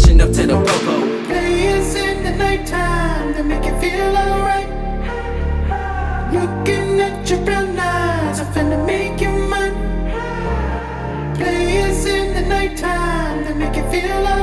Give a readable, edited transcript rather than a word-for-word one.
pushing up to the popo. Players in the nighttime that make you feel alright. Looking at your brown eyes, I'm finna make you mine. Players in the nighttime that make you feel alright.